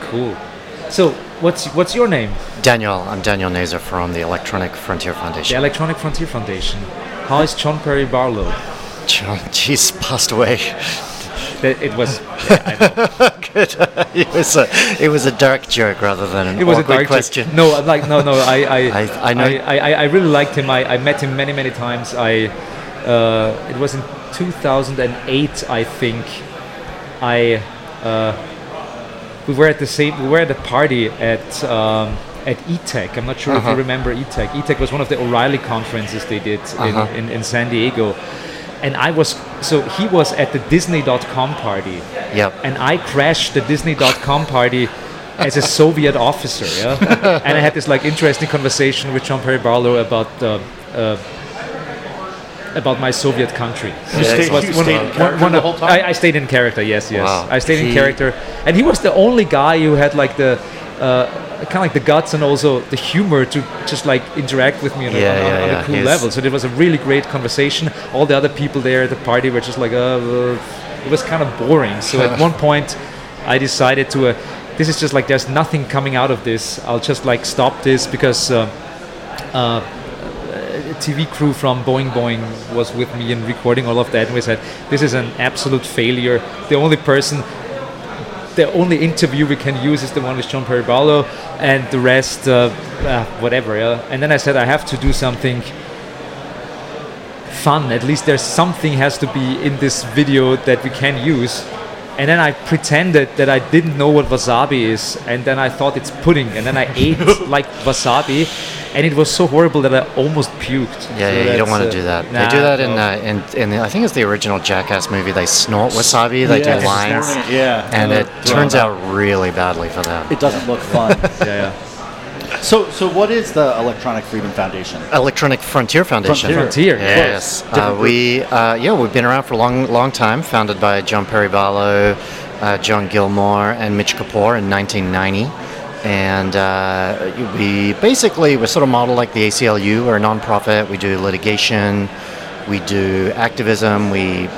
cool. So, what's your name? Daniel. I'm Daniel Nazer from the Electronic Frontier Foundation. The Electronic Frontier Foundation. How is John Perry Barlow? John, he's passed away. It was. Yeah, I know. Good. It was a dark joke rather than an awkward question. Joke. No, like no. I know. I really liked him. I met him many times. It was in 2008, I think. We were at a party at E-Tech. I'm not sure if you remember E-Tech. E-Tech was one of the O'Reilly conferences they did in San Diego. And he was at the Disney.com party. Yep. And I crashed the Disney.com party as a Soviet officer, yeah. And I had this like interesting conversation with John Perry Barlow about my Soviet country. You stayed in character the whole time? I stayed in character, yes. Wow. I stayed in character. And he was the only guy who had like the kind of like the guts and also the humor to just like interact with me on a cool level. So it was a really great conversation. All the other people there at the party were just like, it was kind of boring. So at one point I decided to, this is just like, there's nothing coming out of this. I'll just like stop this because a TV crew from Boing Boing was with me and recording all of that. And we said, this is an absolute failure. The only interview we can use is the one with John Perry Barlow, and the rest, whatever. Yeah? And then I said, I have to do something fun. At least there's something has to be in this video that we can use. And then I pretended that I didn't know what wasabi is, and then I thought it's pudding, and then I ate like wasabi, and it was so horrible that I almost puked. Yeah, so you don't want to do that. They do that in I think it's the original Jackass movie. They snort wasabi, they do lines, and it turns out really badly for them. It doesn't look fun. Yeah. So what is the Electronic Freedom Foundation? Electronic Frontier Foundation. Frontier. Yes. We've been around for a long time. Founded by John Perry Barlow, John Gilmore, and Mitch Kapor in 1990. And we're sort of modeled like the ACLU. We're a non-profit. We do litigation. We do activism. We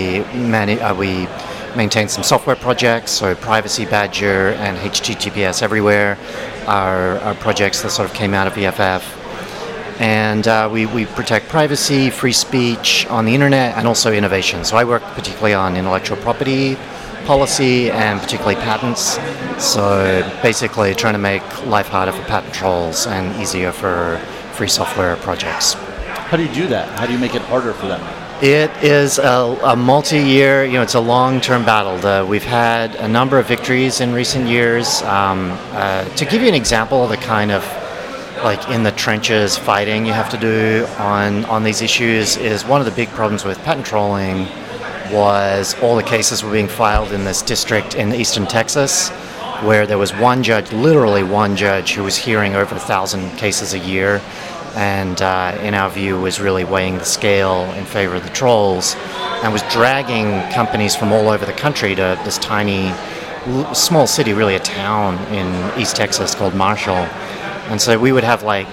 maintain some software projects, so Privacy Badger and HTTPS Everywhere are projects that sort of came out of EFF. And we protect privacy, free speech on the internet, and also innovation. So I work particularly on intellectual property policy and particularly patents. So basically trying to make life harder for patent trolls and easier for free software projects. How do you do that? How do you make it harder for them? It is a multi-year, it's a long-term battle. We've had a number of victories in recent years. To give you an example of the kind of like in the trenches fighting you have to do on these issues is one of the big problems with patent trolling was all the cases were being filed in this district in eastern Texas where there was literally one judge who was hearing over 1,000 cases a year. And in our view was really weighing the scale in favor of the trolls and was dragging companies from all over the country to this tiny, small city, really a town in East Texas called Marshall. And so we would have like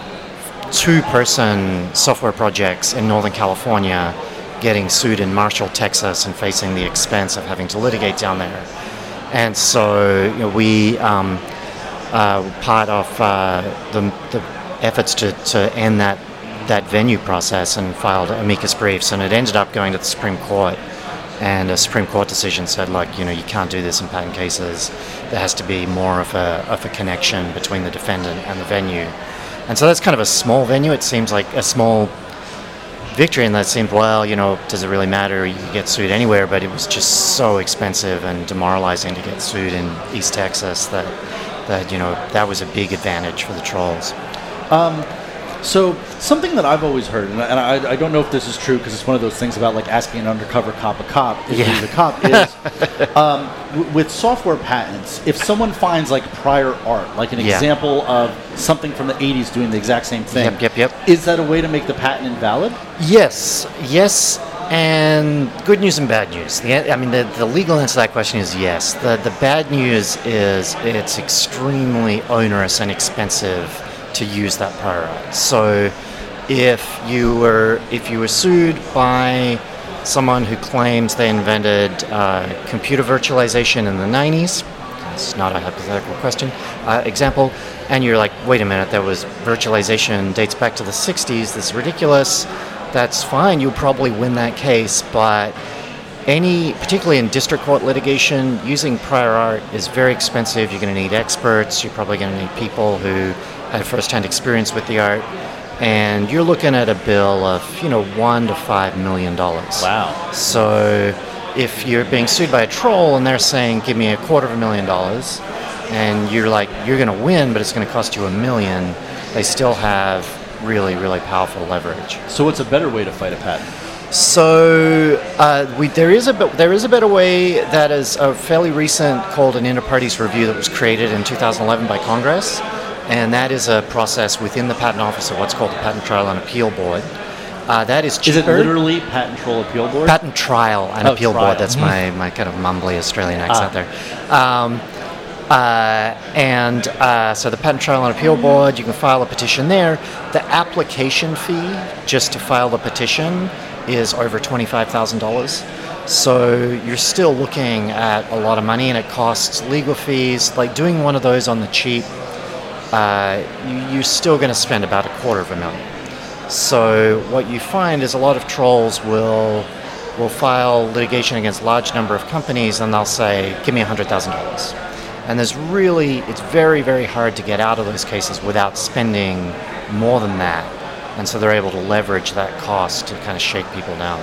2-person software projects in Northern California getting sued in Marshall, Texas and facing the expense of having to litigate down there. And so we, part of the efforts to end that venue process and filed amicus briefs, and it ended up going to the Supreme Court, and a Supreme Court decision said, you can't do this in patent cases. There has to be more of a connection between the defendant and the venue. And so that's kind of a small venue. It seems like a small victory, and that seemed, does it really matter? You could get sued anywhere, but it was just so expensive and demoralizing to get sued in East Texas that was a big advantage for the trolls. So something that I've always heard, and I don't know if this is true because it's one of those things about like asking an undercover cop a cop is the cop is with software patents. If someone finds like prior art, like an example of something from the 80s doing the exact same thing, is that a way to make the patent invalid? Yes, and good news and bad news. The legal answer to that question is yes. The bad news is it's extremely onerous and expensive to use that prior art. So if you were sued by someone who claims they invented computer virtualization in the 90s, This is not a hypothetical question. Example, and you're like, wait a minute, there was virtualization dates back to the 60s. This is ridiculous. That's fine. You'll probably win that case, but particularly in district court litigation, using prior art is very expensive. You're going to need experts. You're probably going to need people who have first-hand experience with the art. And you're looking at a bill of, $1 to $5 million. Wow. So if you're being sued by a troll and they're saying, give me $250,000, and you're like, you're going to win, but it's going to cost you $1 million, they still have really, really powerful leverage. So what's a better way to fight a patent? So there is a better way that is fairly recent, called an inter-parties review, that was created in 2011 by Congress. And that is a process within the Patent Office of what's called the Patent Trial and Appeal Board. That is cheaper. Is it literally Patent Trial Appeal Board? Patent Trial and Appeal Board. That's my kind of mumbly Australian accent there. So the Patent Trial and Appeal Board, you can file a petition there. The application fee just to file the petition is over $25,000. So you're still looking at a lot of money, and it costs legal fees. Like doing one of those on the cheap, you're still going to spend about $250,000. So what you find is a lot of trolls will file litigation against a large number of companies, and they'll say, give me $100,000. And it's very, very hard to get out of those cases without spending more than that. And so they're able to leverage that cost to kind of shake people down.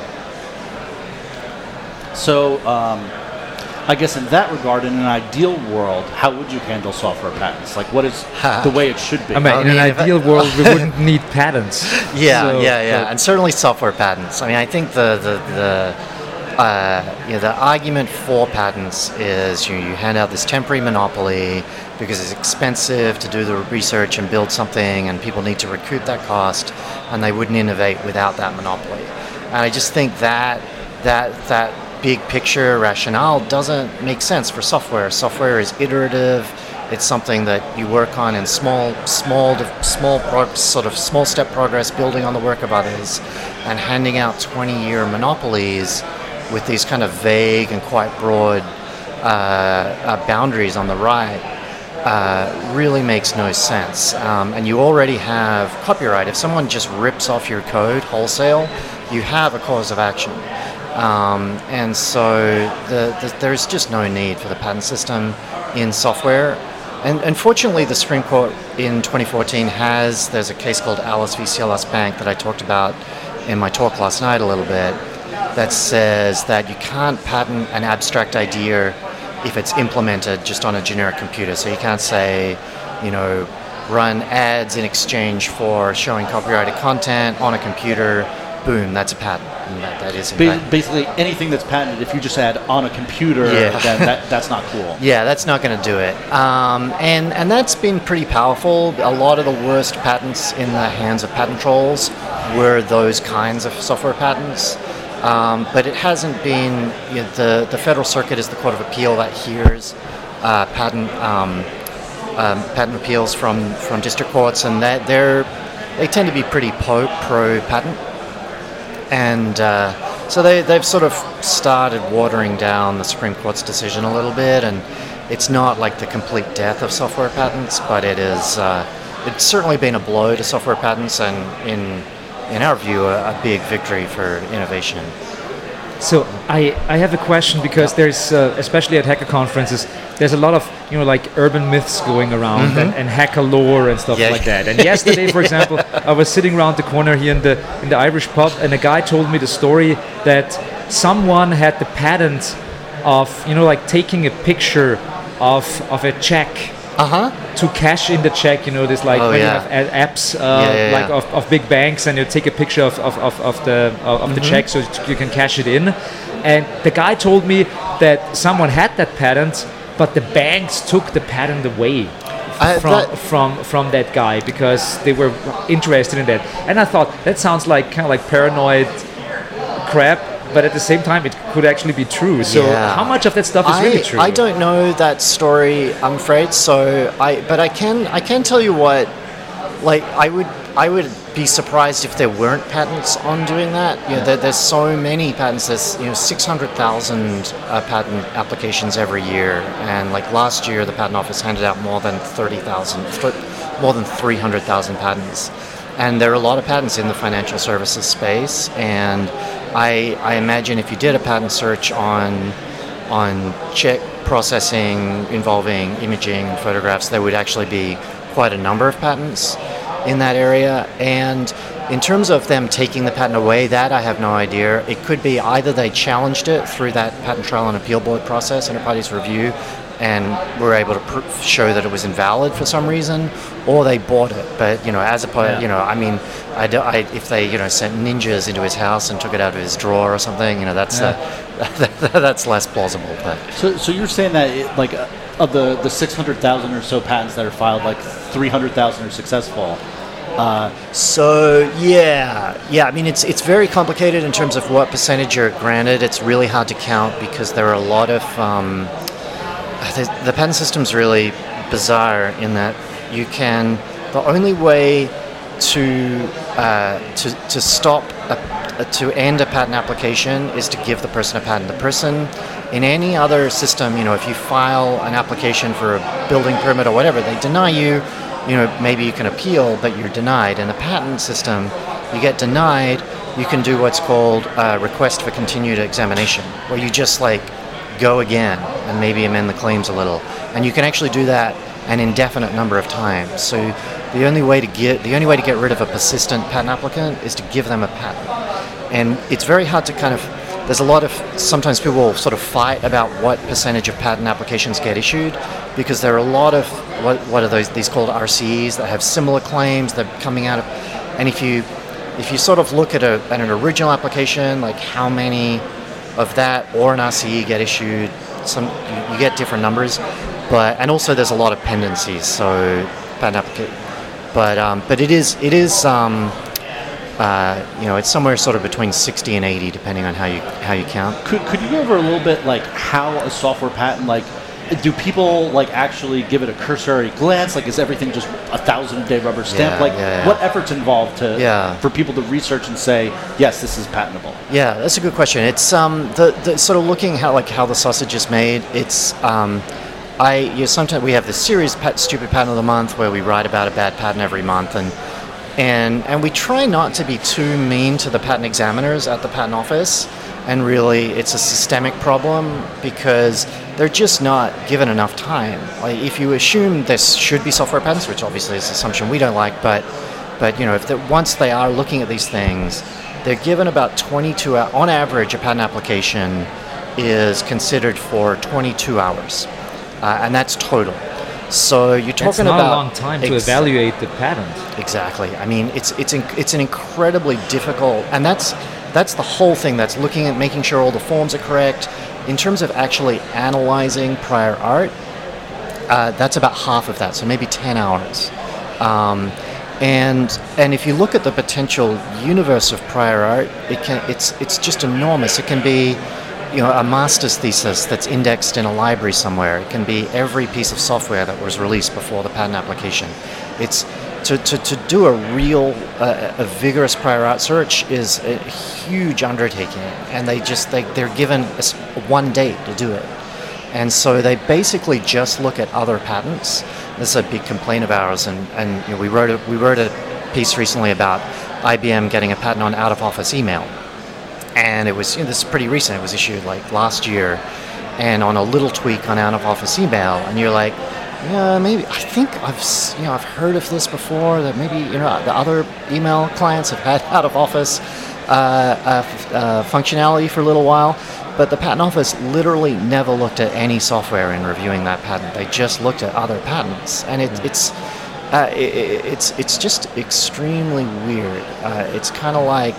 So I guess in that regard, in an ideal world, how would you handle software patents? Like, what is the way it should be? In an ideal world, we wouldn't need patents. And certainly software patents. I mean, I think the argument for patents is you hand out this temporary monopoly because it's expensive to do the research and build something, and people need to recoup that cost, and they wouldn't innovate without that monopoly. And I just think that big picture rationale doesn't make sense for software. Software is iterative. It's something that you work on in small step progress, building on the work of others, and handing out 20-year monopolies with these kind of vague and quite broad boundaries on the right really makes no sense. And you already have copyright. If someone just rips off your code wholesale, you have a cause of action. And so there's just no need for the patent system in software. And unfortunately, the Supreme Court in 2014 there's a case called Alice v. CLS Bank that I talked about in my talk last night a little bit, that says that you can't patent an abstract idea if it's implemented just on a generic computer. So you can't say, run ads in exchange for showing copyrighted content on a computer. Boom, that's a patent. And that is basically anything that's patented. If you just add on a computer, then that's not cool. Yeah, that's not going to do it. And that's been pretty powerful. A lot of the worst patents in the hands of patent trolls were those kinds of software patents. But it hasn't been. The Federal Circuit is the court of appeal that hears patent appeals from district courts, and they tend to be pretty pro patent. And so they've sort of started watering down the Supreme Court's decision a little bit, and it's not like the complete death of software patents, but it's certainly been a blow to software patents, and in our view, a big victory for innovation. So I have a question, because there's especially at hacker conferences, there's a lot of urban myths going around, and hacker lore and stuff like that. And yesterday, for example, I was sitting around the corner here in the Irish pub, and a guy told me the story that someone had the patent of taking a picture of a check. To cash in the check, this when you have apps of big banks, and you take a picture of the check so you can cash it in. And the guy told me that someone had that patent, but the banks took the patent away from that guy because they were interested in that. And I thought that sounds like kind of like paranoid crap. But at the same time, it could actually be true. So how much of that stuff is really true? I don't know that story, I'm afraid. But I can tell you what. Like I I would be surprised if there weren't patents on doing that. There's so many patents. There's 600,000 patent applications every year, and like last year, the Patent Office handed out more than 300,000 patents. And there are a lot of patents in the financial services space, and I imagine if you did a patent search on check processing involving imaging and photographs, there would actually be quite a number of patents in that area. And in terms of them taking the patent away, that I have no idea. It could be either they challenged it through that Patent Trial and Appeal Board process, inter partes review, and were able to show that it was invalid for some reason, or they bought it. But as opposed, if they sent ninjas into his house and took it out of his drawer or something, that's that's less plausible. But so you're saying that of the 600,000 or so patents that are filed, like 300,000 are successful. I mean it's very complicated in terms of what percentage are granted. It's really hard to count because there are a lot of the patent system's really bizarre in that the only way to stop to end a patent application is to give the person a patent. The person in any other system, if you file an application for a building permit or whatever, they deny you. Maybe you can appeal, but you're denied. In the patent system, you get denied. You can do what's called a request for continued examination, where you just go again and maybe amend the claims a little, and you can actually do that an indefinite number of times. So the only way to get rid of a persistent patent applicant is to give them a patent, and it's very hard to there's a lot of, sometimes people will sort of fight about what percentage of patent applications get issued, because there are a lot of what are these called RCEs that have similar claims that are coming out of, and if you sort of look at an original application, like how many of that or an RCE get issued, you get different numbers, and also there's a lot of pendencies, so patent application, but it is it's somewhere sort of between 60 and 80 depending on how you count. Could you go over a little bit how a software patent, do people actually give it a cursory glance? Is everything just 1,000-day rubber stamp? What effort's involved for people to research and say, yes, this is patentable? Yeah, that's a good question. It's the sort of looking how the sausage is made. It's sometimes we have this series, Stupid Patent of the Month, where we write about a bad patent every month, and we try not to be too mean to the patent examiners at the Patent Office. And really, it's a systemic problem because they're just not given enough time. If you assume there should be software patents, which obviously is an assumption we don't like, but once they are looking at these things, they're given about 22 hours. On average, a patent application is considered for 22 hours, and that's total. So you're talking about a long time to evaluate the patent. Exactly. I mean, it's an incredibly difficult, and that's the whole thing. That's looking at making sure all the forms are correct. In terms of actually analyzing prior art, that's about half of that, so maybe 10 hours. And if you look at the potential universe of prior art, it's just enormous. It can be a master's thesis that's indexed in a library somewhere. It can be every piece of software that was released before the patent application. It's to do a real a vigorous prior art search is a huge undertaking, and they're given one day to do it, and so they basically just look at other patents. This is a big complaint of ours, and we wrote a piece recently about IBM getting a patent on out-of-office email. And it was, this is pretty recent, it was issued last year, and on a little tweak on out-of-office email, and you're like, yeah, maybe, I think I've heard of this before, that maybe, the other email clients have had out-of-office functionality for a little while, but the Patent Office literally never looked at any software in reviewing that patent. They just looked at other patents, and it's just extremely weird. It's kind of like,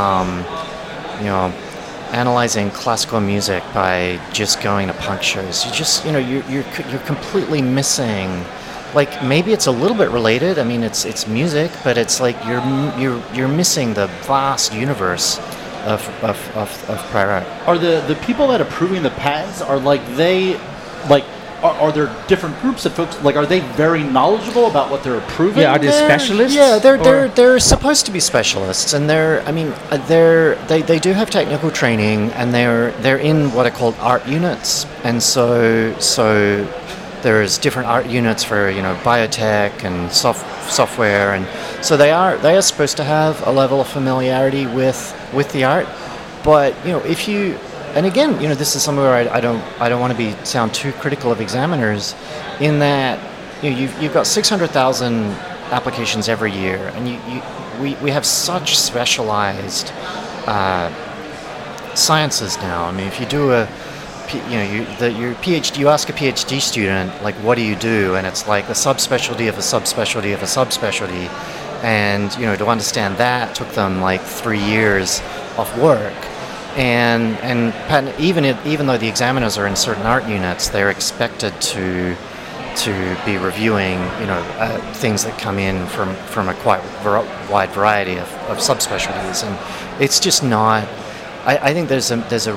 analyzing classical music by just going to punk shows. You just, you're completely missing. Maybe it's a little bit related. I mean, it's music, but it's you're missing the vast universe of prior art. Are the people that are approving the patents, are are there different groups of folks? Like, are they very knowledgeable about what they're approving? Yeah, are they specialists? Yeah, they're supposed to be specialists, and they do have technical training, and they're in what are called art units, and so there's different art units for biotech and software, and so they are supposed to have a level of familiarity with the art, but if you. And again, this is somewhere I don't want to sound too critical of examiners, in that you've got 600,000 applications every year, and we have such specialized sciences now. I mean, if you do your PhD, you ask a PhD student, like, what do you do, and it's like a subspecialty of a subspecialty of a subspecialty, and to understand that took them like 3 years of work. And patent, even though the examiners are in certain art units, they're expected to be reviewing things that come in from a quite wide variety of subspecialties, and it's just not. I think there's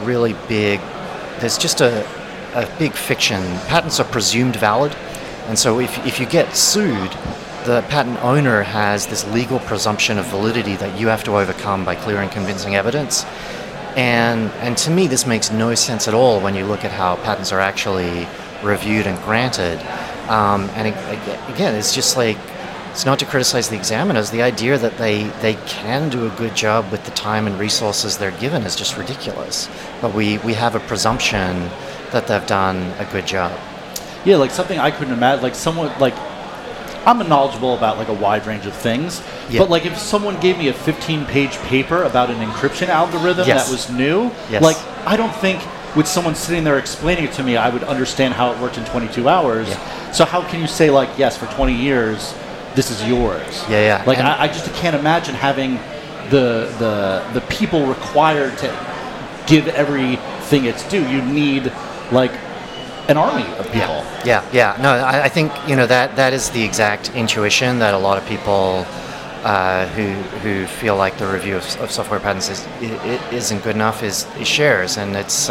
just a big fiction. Patents are presumed valid, and so if you get sued, the patent owner has this legal presumption of validity that you have to overcome by clear and convincing evidence. And to me, this makes no sense at all when you look at how patents are actually reviewed and granted. And again, it's just like, it's not to criticize the examiners. The idea that they can do a good job with the time and resources they're given is just ridiculous. But we have a presumption that they've done a good job. Yeah, like something I couldn't imagine, like someone, like, I'm knowledgeable about like a wide range of things, but like if someone gave me a 15-page paper about an encryption algorithm that was new, like I don't think with someone sitting there explaining it to me, I would understand how it worked in 22 hours. So how can you say like, yes, for 20 years, this is yours? Like I just can't imagine having the people required to give everything its due. You need like an army of people. No, I think that is the exact intuition that a lot of people who feel like the review of software patents isn't good enough is shares, and it's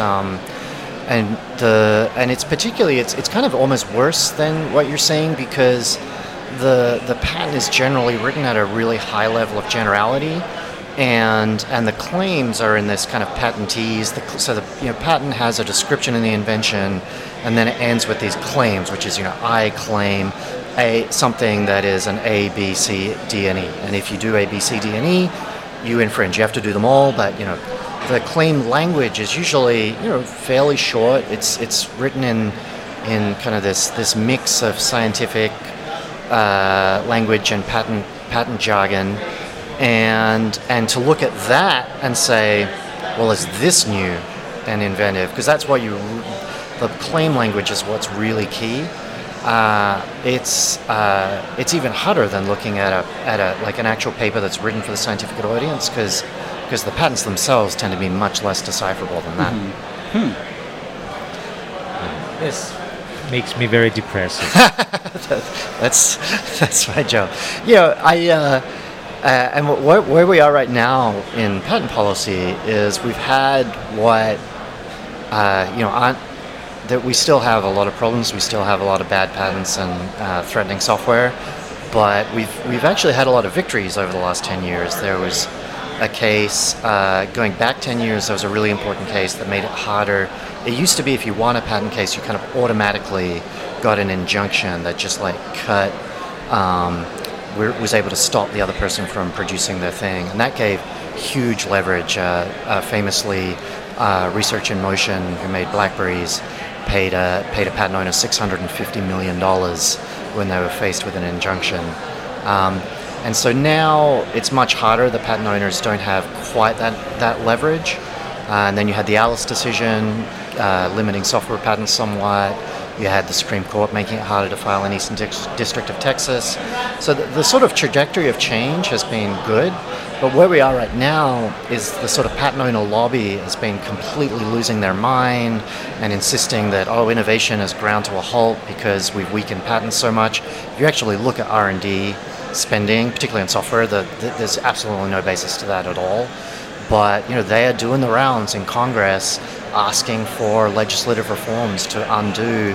it's particularly it's kind of almost worse than what you're saying, because the patent is generally written at a really high level of generality. And the claims are in this kind of patentees. So the patent has a description in the invention, and then it ends with these claims, which is I claim something that is an A, B, C, D, and E. And if you do A, B, C, D, and E, you infringe. You have to do them all, but the claim language is usually fairly short. It's written in kind of this mix of scientific language and patent jargon. And to look at that and say, well, is this new and inventive? Because that's what the claim language is what's really key. It's even harder than looking at an actual paper that's written for the scientific audience, because the patents themselves tend to be much less decipherable than that. This makes me very depressed. That's right, Joe. And where we are right now in patent policy is we've had that we still have a lot of problems. We still have a lot of bad patents and threatening software, but we've actually had a lot of victories over the last 10 years. There was a case going back 10 years. There was a really important case that made it harder. It used to be if you won a patent case, you kind of automatically got an injunction that just like cut. Was able to stop the other person from producing their thing, and that gave huge leverage. Famously, Research in Motion, who made BlackBerries, paid a patent owner $650 million when they were faced with an injunction. And so now it's much harder. The patent owners don't have quite that leverage. And then you had the Alice decision limiting software patents somewhat. You had the Supreme Court making it harder to file in Eastern District of Texas. So the sort of trajectory of change has been good, but where we are right now is the sort of patent owner lobby has been completely losing their mind and insisting that, innovation is ground to a halt because we've weakened patents so much. If you actually look at R&D spending, particularly on software, there's absolutely no basis to that at all. But they are doing the rounds in Congress asking for legislative reforms to undo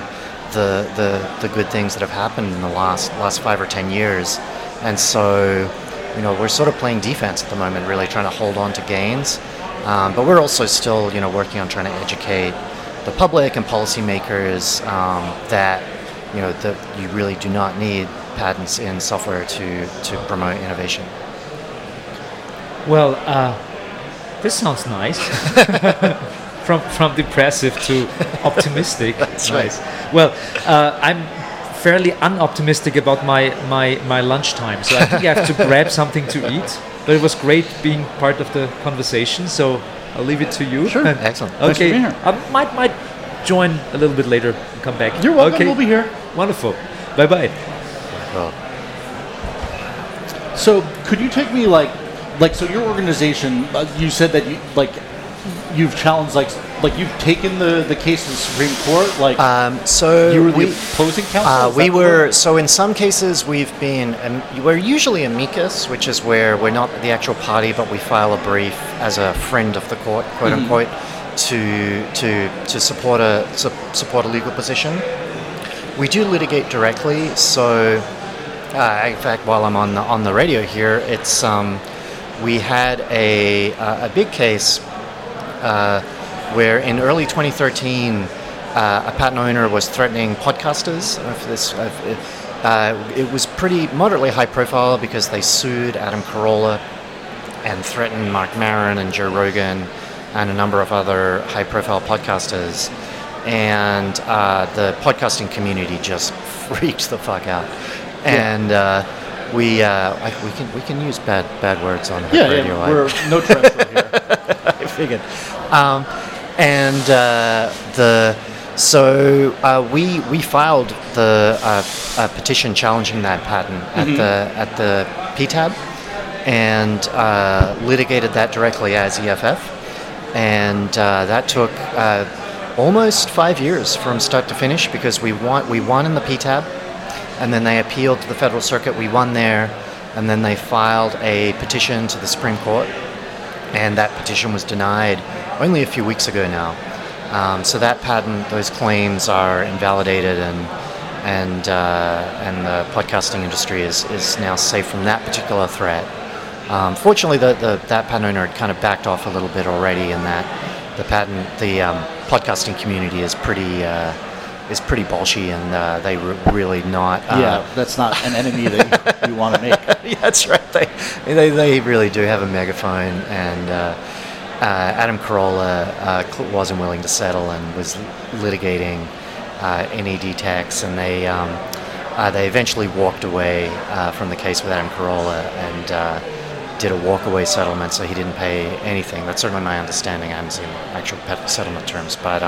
the good things that have happened in the last 5 or 10 years. And so, we're sort of playing defense at the moment, really trying to hold on to gains. But we're also still, working on trying to educate the public and policymakers that, that you really do not need patents in software to promote innovation. Well, this sounds nice. From depressive to optimistic. That's nice. Right. Well, I'm fairly unoptimistic about my lunchtime, so I think I have to grab something to eat. But it was great being part of the conversation, so I'll leave it to you. Sure. Excellent. Okay. Thanks for being here. I might join a little bit later and come back. You're welcome. Okay. We'll be here. Wonderful. Bye-bye. Well, so could you take me so your organization, you said that you've challenged you've taken the case to the Supreme Court, so you were the opposing counsel? We were, so in some cases we're usually amicus, which is where we're not the actual party, but we file a brief as a friend of the court, quote unquote, to support a legal position. We do litigate directly, so in fact, while I'm on the radio here, it's we had a big case where in early 2013 a patent owner was threatening podcasters. It was pretty moderately high profile because they sued Adam Carolla and threatened Mark Maron and Joe Rogan and a number of other high profile podcasters. And the podcasting community just freaked the fuck out. And we can use bad words on the radio. Yeah, we're no transfer here. I figured. We filed the petition challenging that patent at the PTAB and litigated that directly as EFF, and that took almost 5 years from start to finish because we won in the PTAB, and then they appealed to the Federal Circuit. We won there, and then they filed a petition to the Supreme Court, and that petition was denied only a few weeks ago now. So that patent, those claims are invalidated, and the podcasting industry is now safe from that particular threat. Fortunately, that patent owner had kind of backed off a little bit already, in that the podcasting community is pretty bolshy, and they really not. That's not an enemy that you want to make. Yeah, that's right. They really do have a megaphone, and Adam Carolla wasn't willing to settle and was litigating NED tax, and they eventually walked away from the case with Adam Carolla and did a walkaway settlement, so he didn't pay anything. That's certainly my understanding. I haven't seen actual settlement terms, but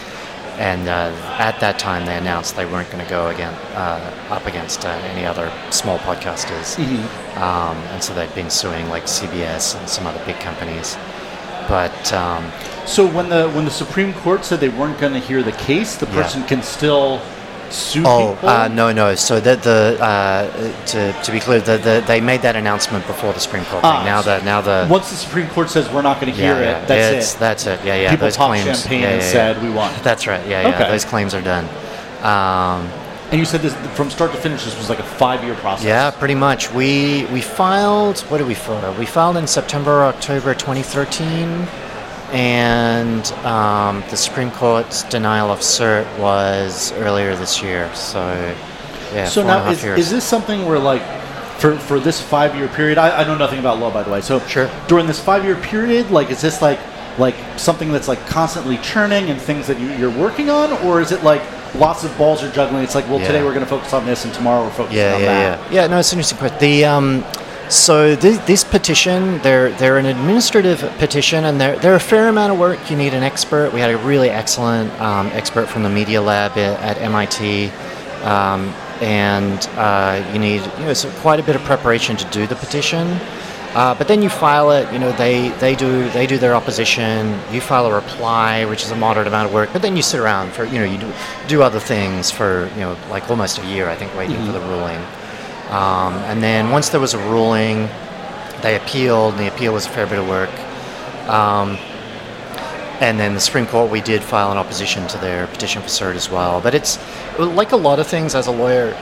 at that time they announced they weren't going to go up against any other small podcasters, and so they'd been suing like CBS and some other big companies. But so when the Supreme Court said they weren't going to hear the case, the person can still sue people? No. So to be clear, they made that announcement before the Supreme Court thing. Now once the Supreme Court says we're not going to hear it, that's it. That's it. Yeah. People those popped claims, champagne and said we won. That's right. Yeah. Okay. Those claims are done. And you said this from start to finish. This was like a 5-year process. Yeah, pretty much. We filed. What did we file? We filed in September, October 2013. And the Supreme Court's denial of cert was earlier this year. So, yeah. So now, is this something where, like, for this 5-year period? I know nothing about law, by the way. So, sure. During this 5-year period, like, is this like something that's like constantly churning and things that you're working on, or is it like lots of balls are juggling? It's like, well, today we're going to focus on this, and tomorrow we're focusing on that. Yeah. No, it's an interesting question. So this petition, they're an administrative petition, and they're a fair amount of work. You need an expert. We had a really excellent expert from the Media Lab at MIT, and you need quite a bit of preparation to do the petition. But then you file it. They do their opposition. You file a reply, which is a moderate amount of work. But then you sit around for you do other things for like almost a year, I think, waiting for the ruling. And then once there was a ruling, they appealed, and the appeal was a fair bit of work. And then the Supreme Court, we did file an opposition to their petition for cert as well. But it's like a lot of things as a lawyer.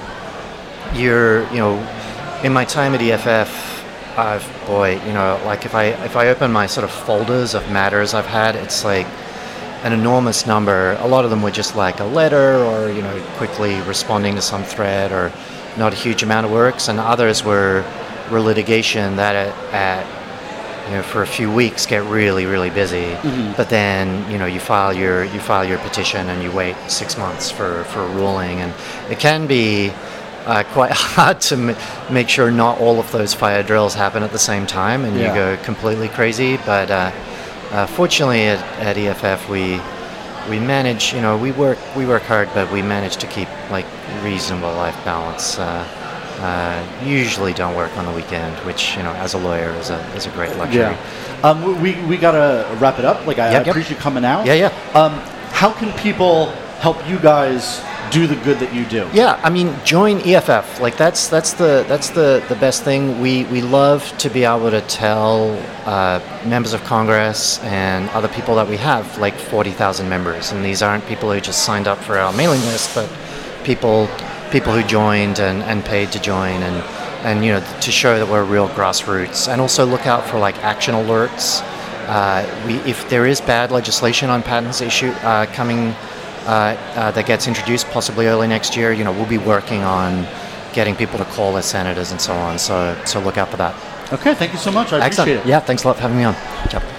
In my time at EFF, like if I open my sort of folders of matters I've had, it's like an enormous number. A lot of them were just like a letter or, quickly responding to some thread or not a huge amount of works, and others were litigation that for a few weeks get really, really busy. Mm-hmm. But then, you file your petition and you wait 6 months for a ruling, and it can be quite hard to make sure not all of those fire drills happen at the same time and you go completely crazy. But fortunately at EFF we manage, we work hard, but we manage to keep like reasonable life balance. Usually don't work on the weekend, which as a lawyer is a great luxury. Yeah. We gotta wrap it up. Like I appreciate you coming out. Yeah. How can people help you guys do the good that you do? Yeah, I mean, join EFF. Like that's the best thing. We love to be able to tell members of Congress and other people that we have like 40,000 members, and these aren't people who just signed up for our mailing list, but people who joined and paid to join, and to show that we're real grassroots. And also look out for like action alerts. If there is bad legislation on patents coming. That gets introduced possibly early next year, we'll be working on getting people to call their senators and so on. So look out for that. Okay, thank you so much. I appreciate it. Yeah, thanks a lot for having me on. Ciao.